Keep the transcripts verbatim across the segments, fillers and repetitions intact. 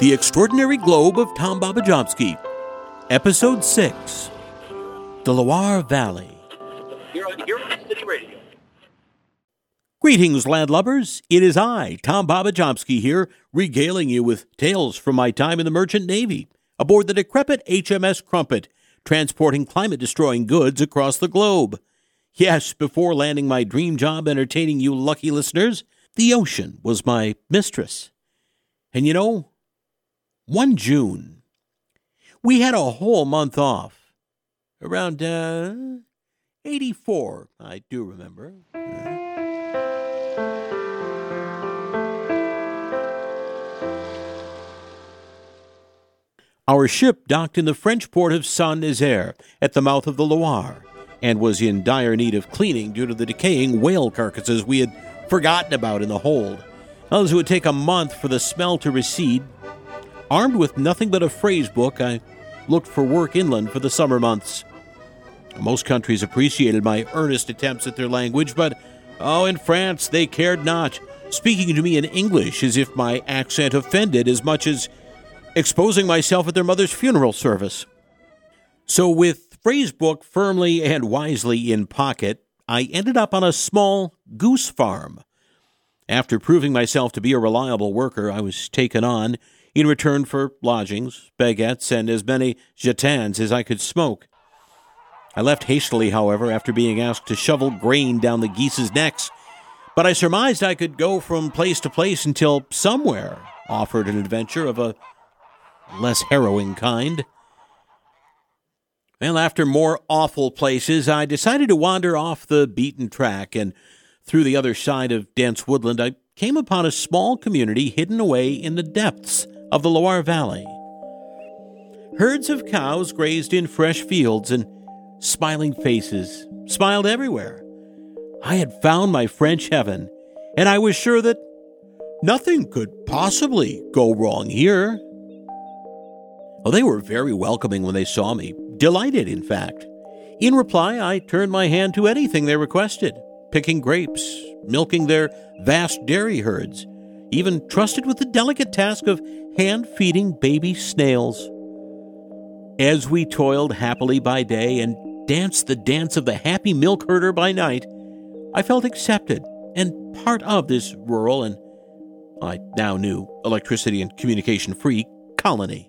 The Extraordinary Globe of Tom Babajomsky, Episode six, The Loire Valley. Here on Hero City Radio. Greetings, landlubbers. It is I, Tom Babajomsky, here, regaling you with tales from my time in the Merchant Navy, aboard the decrepit H M S Crumpet, transporting climate-destroying goods across the globe. Yes, before landing my dream job entertaining you lucky listeners, the ocean was my mistress. And you know, one June, we had a whole month off. Around, uh, eighty-four, I do remember. Our ship docked in the French port of Saint-Nazaire at the mouth of the Loire and was in dire need of cleaning due to the decaying whale carcasses we had forgotten about in the hold. As it would take a month for the smell to recede, armed with nothing but a phrase book, I looked for work inland for the summer months. Most countries appreciated my earnest attempts at their language, but, oh, in France they cared not, speaking to me in English as if my accent offended as much as exposing myself at their mother's funeral service. So with phrase book firmly and wisely in pocket, I ended up on a small goose farm. After proving myself to be a reliable worker, I was taken on in return for lodgings, baguettes, and as many jetons as I could smoke. I left hastily, however, after being asked to shovel grain down the geese's necks, but I surmised I could go from place to place until somewhere offered an adventure of a less harrowing kind. Well, after more awful places, I decided to wander off the beaten track, and through the other side of dense woodland, I came upon a small community hidden away in the depths of the Loire Valley. Herds of cows grazed in fresh fields, and smiling faces smiled everywhere. I had found my French heaven, and I was sure that nothing could possibly go wrong here. Well, they were very welcoming when they saw me, delighted, in fact. In reply, I turned my hand to anything they requested, picking grapes, milking their vast dairy herds, even trusted with the delicate task of hand-feeding baby snails. As we toiled happily by day and danced the dance of the happy milk herder by night, I felt accepted and part of this rural and, I now knew, electricity and communication-free colony.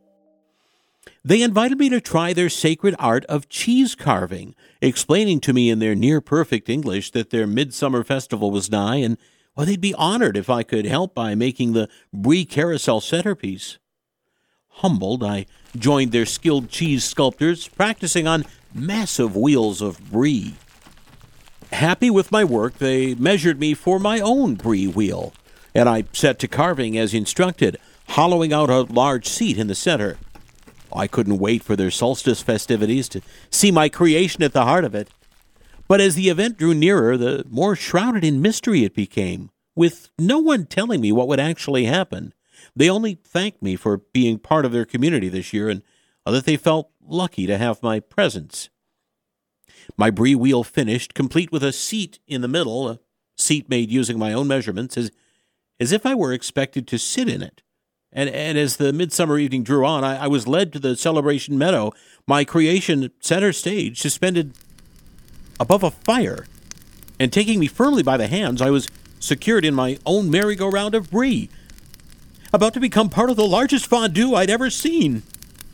They invited me to try their sacred art of cheese carving, explaining to me in their near-perfect English that their midsummer festival was nigh, and well, they'd be honored if I could help by making the Brie carousel centerpiece. Humbled, I joined their skilled cheese sculptors, practicing on massive wheels of Brie. Happy with my work, they measured me for my own Brie wheel, and I set to carving as instructed, hollowing out a large seat in the center. I couldn't wait for their solstice festivities to see my creation at the heart of it. But as the event drew nearer, the more shrouded in mystery it became, with no one telling me what would actually happen. They only thanked me for being part of their community this year, and that they felt lucky to have my presence. My Brie wheel finished, complete with a seat in the middle, a seat made using my own measurements, as, as if I were expected to sit in it. And, and as the midsummer evening drew on, I, I was led to the celebration meadow, my creation center stage, suspended above a fire. And taking me firmly by the hands, I was secured in my own merry-go-round of Brie, about to become part of the largest fondue I'd ever seen.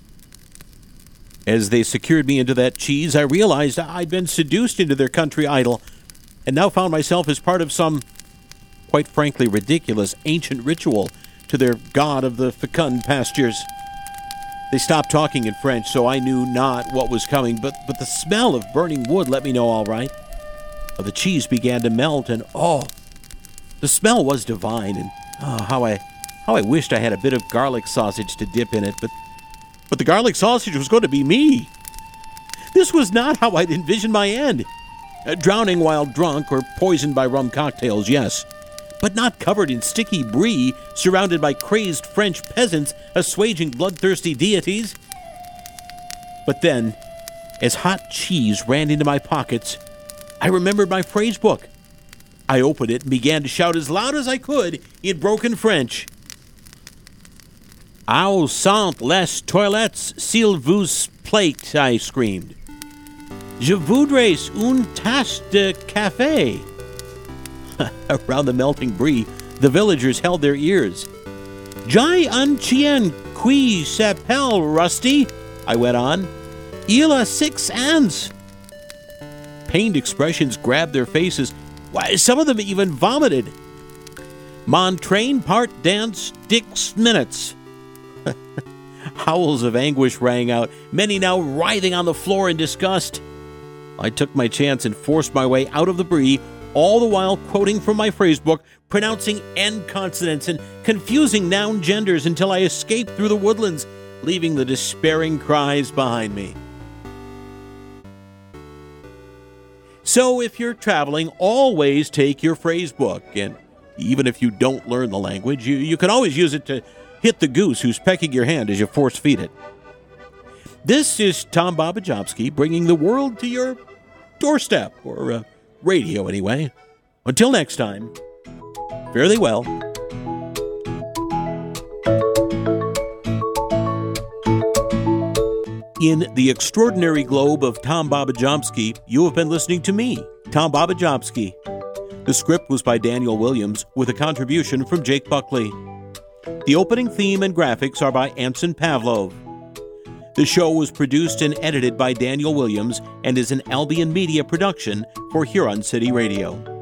As they secured me into that cheese, I realized I'd been seduced into their country idol, and now found myself as part of some, quite frankly, ridiculous ancient ritual to their god of the fecund pastures. They stopped talking in French, so I knew not what was coming, but, but the smell of burning wood let me know all right. The cheese began to melt, and oh, the smell was divine, and oh, how I how I wished I had a bit of garlic sausage to dip in it, but, but the garlic sausage was going to be me. This was not how I'd envisioned my end. Uh, drowning while drunk or poisoned by rum cocktails, yes, but not covered in sticky Brie, surrounded by crazed French peasants assuaging bloodthirsty deities. But then, as hot cheese ran into my pockets, I remembered my phrase book. I opened it and began to shout as loud as I could in broken French. Au sont les toilettes, s'il vous plaît, I screamed. Je voudrais une tasse de café. Around the melting brie, the villagers held their ears. J'ai un chien qui s'appelle Rusty, I went on. Il a six ans. Pained expressions grabbed their faces. Why, some of them even vomited. Mon train part dance six minutes. Howls of anguish rang out, many now writhing on the floor in disgust. I took my chance and forced my way out of the brie, all the while quoting from my phrase book, pronouncing N consonants and confusing noun genders until I escaped through the woodlands, leaving the despairing cries behind me. So if you're traveling, always take your phrase book, and even if you don't learn the language, you, you can always use it to hit the goose who's pecking your hand as you force feed it. This is Tom Babajomsky, bringing the world to your doorstep, or uh, radio anyway. Until next time, fare thee well. In the extraordinary globe of Tom Babajomsky, you have been listening to me, Tom Babajomsky. The script was by Daniel Williams, with a contribution from Jake Buckley. The opening theme and graphics are by Anson Pavlov. The show was produced and edited by Daniel Williams and is an Albion Media production for Huron City Radio.